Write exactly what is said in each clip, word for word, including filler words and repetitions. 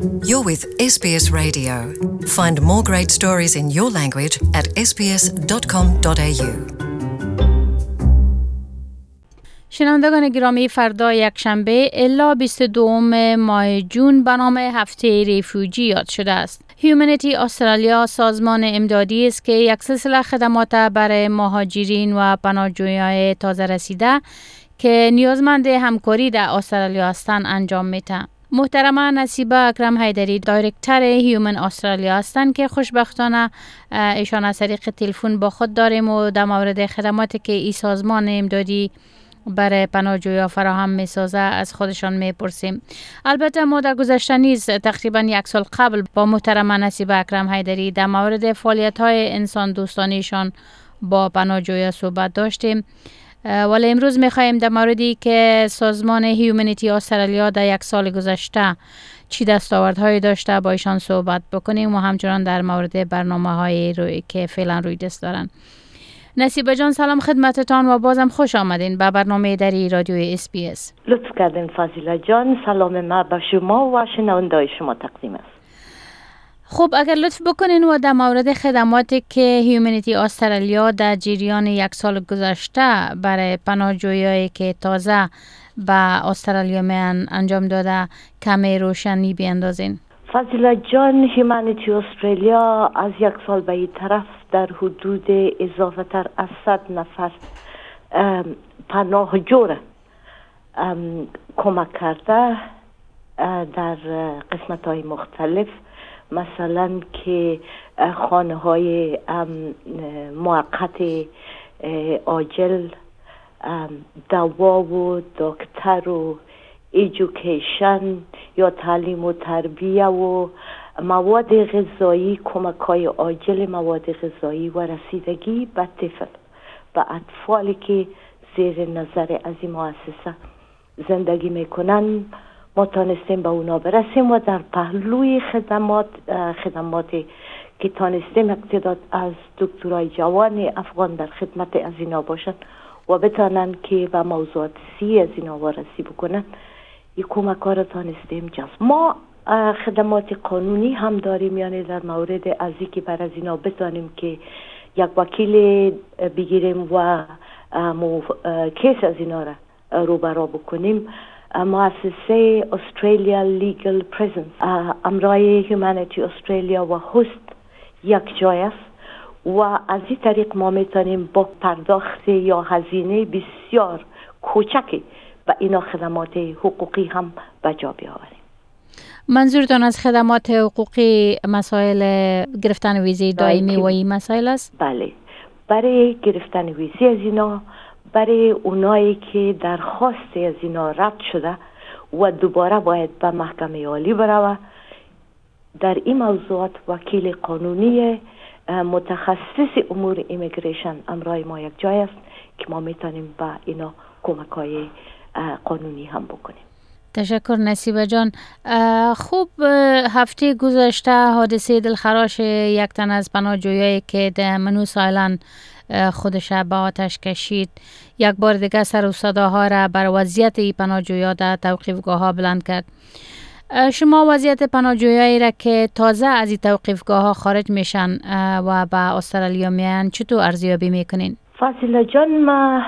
You're with S B S Radio. Find more great stories in your language at s b s dot com dot a u. شنوندگان گرامی، فردا یکشنبه الا بیست و دوم ماه جون به نام هفته ریفیوجی یاد شده است. هیومانیتی استرالیا سازمان امدادی است که یک سلسله خدمات برای مهاجرین و پناهجویان تازه رسیده که نیازمند همکاری در استرالیا هستند انجام میده. محترمه نصیبه اکرم حیدری دایرکتر هیومن استرالیا هستند که خوشبختانه ایشان از طریق تلفن با خود داریم و در مورد خدماتی که این سازمان امدادی برای پناهجویان فراهم میسازه از خودشان میپرسیم. البته ما در گذشته نیز تقریبا یک سال قبل با محترمه نصیبه اکرم حیدری در مورد فعالیت‌های انسان دوستانیشان با پناهجویان صحبت داشتیم، ولی امروز میخواهیم در موردی که سازمان هیومانیتی استرالیا در یک سال گذشته چی دستاوردهایی داشته با ایشان صحبت بکنیم و همچنان در مورد برنامه‌های روی که فعلا روی دست دارن. نصیبه جان، سلام خدمتتان و بازم خوش آمدین به برنامه دری رادیوی اس بی اس. لطف کردین فاضله جان. سلام ما به شما و شنونده‌های شما تقدیم است. خب اگر لطف بکنین و در مورد خدماتی که هیومانیتی استرالیا در جریان یک سال گذشته برای پناهجویایی که تازه به استرالیا میان انجام داده کمی روشنی بیاندازین. فاضله جان، هیومانیتی استرالیا از یک سال به این طرف در حدود اضافه تر از صد نفر پناهجو را کمک کرده در قسمت های مختلف، مثلا که خانه های موقت عاجل، دوا و دکتر و ایژوکیشن یا تعلیم و تربیه و مواد غذایی، کمک های عاجل مواد غذایی و رسیدگی به طفل و اطفالی که زیر نظر از این مؤسسه زندگی میکنن ما تانستیم به اونا برسیم و در پهلوی خدمات خدماتی که تانستیم اقتداد از دکترای جوان افغان در خدمت از اینا باشن و بتانن که به موضوعات سی از اینا وارسی بکنن، این کمک ها را تانستیم جذب. ما خدمات قانونی هم داریم، یعنی در مورد از این که بر از اینا بتانیم که یک وکیل بگیریم و کیس از اینا را روبرا بکنیم. مؤسسه استرالیا لیگل پرزنس امرای هیومانیتی استرالیا و هست یک جای است و از این طریق ما میتونیم با پرداخت یا هزینه بسیار کوچکی و اینا خدمات حقوقی هم به جا بیاوریم. منظورتان از خدمات حقوقی مسائل گرفتن ویزه دائمی و این مسائل است؟ بله، برای گرفتن ویزه از اینا، برای اونایی که درخواست از اینا رد شده و دوباره باید به محکمه عالی بروه، در این موضوعات وکیل قانونی متخصص امور ایمیگریشن امرای ما یک جای است که ما میتونیم با اینا کمک‌های قانونی هم بکنیم. تشکر نصیبه جان. خوب، هفته گذشته حادثه دلخراش یک تن از پناهجویایی که در منوس آیلند خودش به آتش کشید یک بار دیگه سر و صداها را بر وضعیت این پناهجویان در توقیفگاه ها بلند کرد. شما وضعیت پناهجویایی را که تازه از این توقیفگاه ها خارج میشن و به استرالیا میان چطور ارزیابی میکنین؟ فاضله جان، ما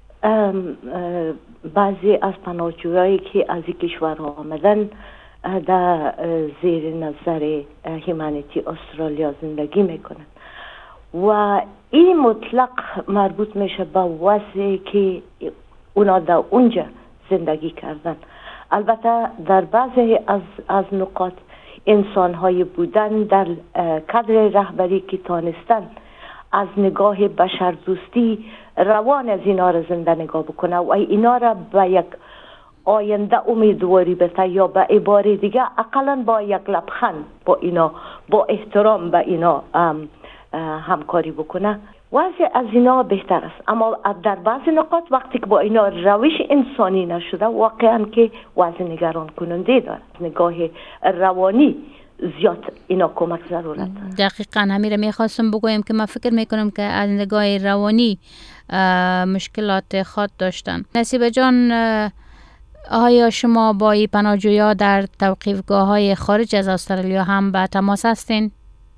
بعضی از پناهجویایی که از این کشورها آمدن در زیر نظر هیومانیتی استرالیا زندگی میکنن و این مطلق مربوط میشه به وضعی که اونا در اونجا زندگی کردن. البته در بعضی از از نقاط انسان‌های بودن در کادر رهبری که تانستن از نگاه بشردوستی روان از اینا را زنده نگاه بکنه و اینا را به یک آینده امیدواری بده، یا به عباره دیگه اقلا با یک لبخند با اینا، با احترام به اینا همکاری بکنه، وضع از اینا بهتر است. اما در بعضی نقاط وقتی که با اینا روش انسانی نشده، واقعا که وضع نگران کننده داره. نگاه روانی زیاد اینا کمک ضرورت داره. دقیقاً همین رو میخواستم بگویم که من فکر میکنم که از نگاه روانی مشکلات خود داشتن. نصیبه جان، آیا شما با این پناهجویا در توقیفگاه های خارج از استرالیا هم به تماس هستین؟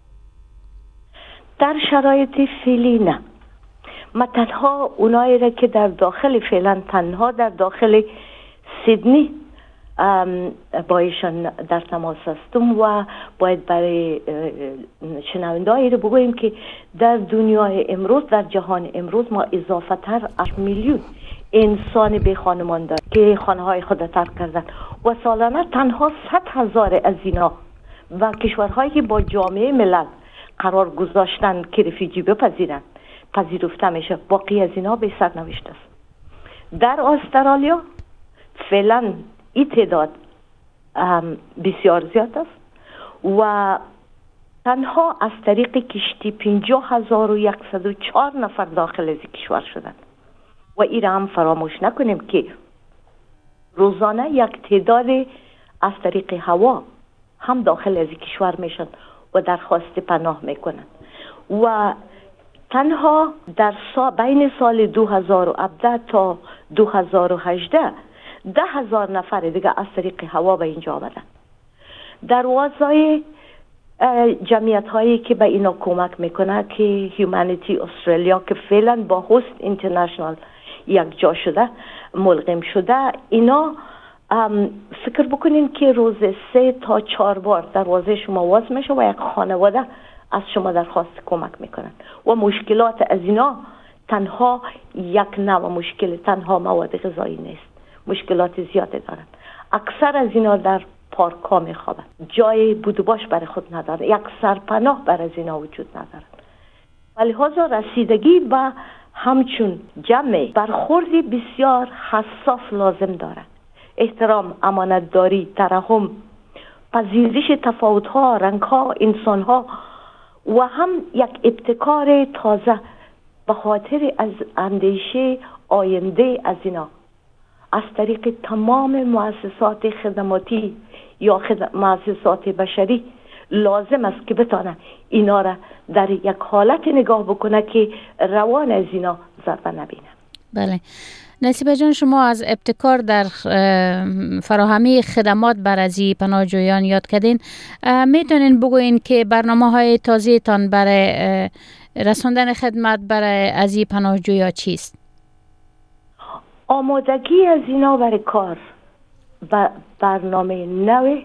در شرایط فعلی نه. ما تنها اونایی را که در داخل فعلا تنها در داخل سیدنی با ایشان در تماس هستم و باید برای شنونده‌ای رو بگوییم که در دنیای امروز، در جهان امروز، ما اضافه تر از میلیون انسان بی خانمان داریم که خانه های خود ترک کردن و سالانه تنها صد هزار از اینا و کشورهایی که با جامعه ملل قرار گذاشتن که رفیجی بپذیرن پذیرفته میشه، باقی از اینا به سرنوشت است. در استرالیا فعلا این تعداد بسیار زیاد است و تنها از طریق کشتی پنجاه هزار و صد و چهار نفر داخل از کشور شدند و این را هم فراموش نکنیم که روزانه یک تعداد از طریق هوا هم داخل از کشور میشن و درخواست پناه میکنن و تنها در سا بین سال دو هزار و هفده تا دو هزار و هجده ده هزار نفر دیگه از طریق هوا به اینجا آمدن. در وضعی جمعیت هایی که به اینا کمک میکنه که هیومانیتی استرالیا که فعلا با هوست اینترنشنال یک جا شده ملغم شده، اینا فکر بکنین که روز سه تا چهار بار دروازه شما باز میشه و یک خانواده از شما درخواست کمک میکنن و مشکلات از اینا تنها یک نوع مشکل تنها مواد غذایی نیست، مشکلات زیاده دارن. اکثر از اینا در پارک ها میخوابن، جای بود و باش برای خود ندارن، یک سرپناه بر از اینا وجود ندارن. ولی لحاظا رسیدگی و همچون جمع برخوردی بسیار حساس لازم دارد. احترام، امانتداری، ترحم، پذیرش تفاوت‌ها، رنگ‌ها، انسان‌ها و هم یک ابتکار تازه به خاطر از اندیشه آینده از اینا از طریق تمام مؤسسات خدماتی یا خد... مؤسسات بشری لازم است که بتانه اینا را در یک حالت نگاه بکنه که روان از اینا ضربه نبینه. بله. نصیبه جان، شما از ابتکار در فراهمی خدمات بر از پناهجویان یاد کردین. میتونین بگوین که برنامه های تازه تان برای رساندن خدمت برای از پناهجویان چیست؟ آمادگی از اینا برای کار و برنامه نو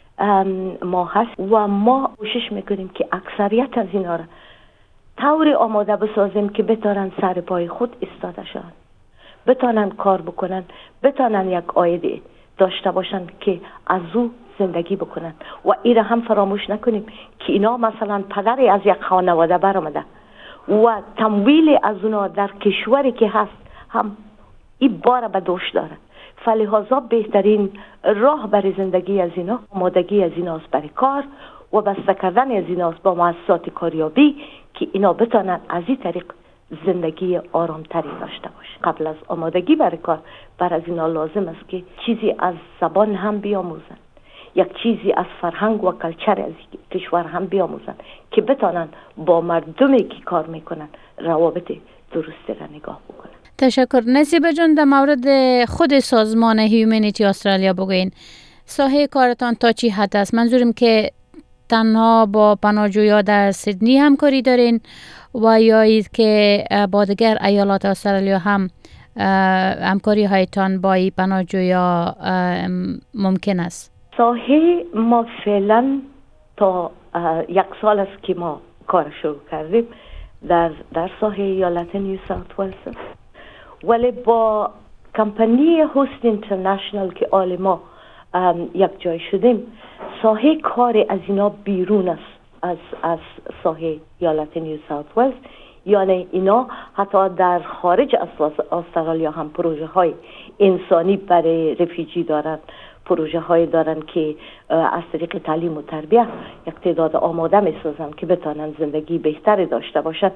ما هست و ما کوشش میکنیم که اکثریت از اینا را طوری آماده بسازیم که بتارن سر پای خود ایستاده شوند، بتانن کار بکنن، بتانن یک عاید داشته باشن که از او زندگی بکنن. و این را هم فراموش نکنیم که اینا مثلا پدری از یک خانواده برآمده و تمویل از اونا در کشوری که هست هم این بار به دوش داره. فلحاظا بهترین راه برای زندگی از اینا آمادگی از ایناست برای کار و بسته کردن از ایناست با مؤسسات کاریابی که اینا بتانن از این طریق زندگی آرامتری داشته باشه. قبل از آمادگی برای کار بر از اینا لازم است که چیزی از زبان هم بیاموزن، یک چیزی از فرهنگ و کلچر از کشور هم بیاموزن که بتانن با مردمی که کار میکنن روابط درستی را نگاه بکنن. تشکر. نصیبه جان، در مورد خود سازمان هیومانیتی استرالیا بگوین. ساحه کارتان تا چی حد است؟ منظورم که تنها با پناهجویان در سیدنی همکاری دارین و یا که با دیگر ایالات استرالیا هم همکاری هایتان با پناهجویان ممکن است؟ ساحه ما فعلا تا یک سال است که ما کار شروع کردیم در در ساحه ایالت نیو ساوت ولز است، ولی با کمپانی هوست اینترنشنال که آل ما یک جای شدیم، ساحه کار از اینا بیرون است از از ساحه ایالت نیو ساوت ولز. یعنی اینا حتی در خارج از استرالیا هم پروژه های انسانی برای رفیجی دارن، پروژه های دارن که از طریق تعلیم و تربیت یک تعداد آماده می سازن که بتانن زندگی بهتری داشته باشن.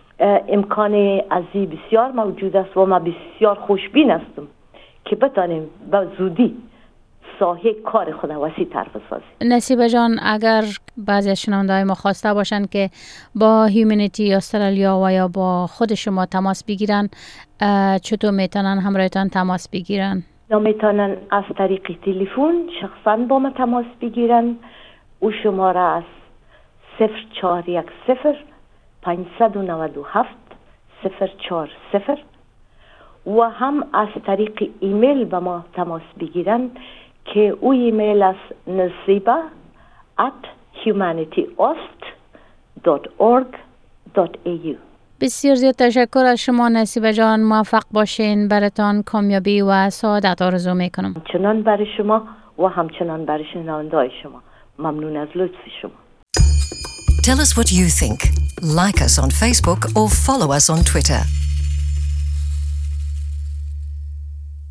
امکان ازی بسیار موجود است و ما بسیار خوشبین هستم که بتانیم به زودی ساحه کار خود وسیع تر بسازیم. نصیبه جان، اگر بعضی از شنونده‌های ما خواسته باشن که با هیومانیتی استرالیا و یا با خود شما تماس بگیرن، چطور میتونن همراهتان تماس بگیرن؟ یا میتونن از طریق تلفن شخصا با ما تماس بگیرن. او شماره است صفر چهار یک صفر پانصد و نود و هفت صفر چهار صفر و هم از طریق ایمیل با ما تماس بگیرن که او ایمیل است نصیبه at humanityost dot org dot a u. بسیار زیاد تشکر از شما نصیبه جان. موفق باشین، براتان کامیابی و سعادت آرزو میکنم. همچنان برای شما و همچنان برای شنونده‌های شما. ممنون از لطف شما. Tell us what you think. Like us on Facebook or follow us on Twitter.